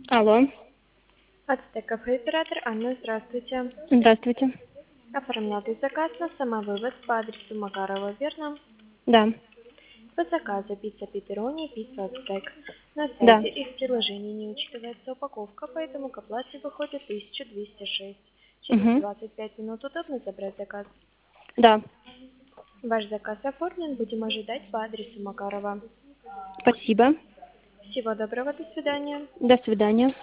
Алло, Ацтек кафе оператор Анна, здравствуйте. здравствуйте. Оформлятый заказ на самовывоз по адресу Макарова, верно? Да, По заказу пицца пепперони, пицца Ацтек. На да, сайте их приложений не учитывается упаковка, поэтому к оплате выходит 1206. Через угу, 25 минут удобно забрать заказ. да, Ваш заказ оформлен, будем ожидать по адресу Макарова. спасибо. Всего доброго, до свидания. До свидания.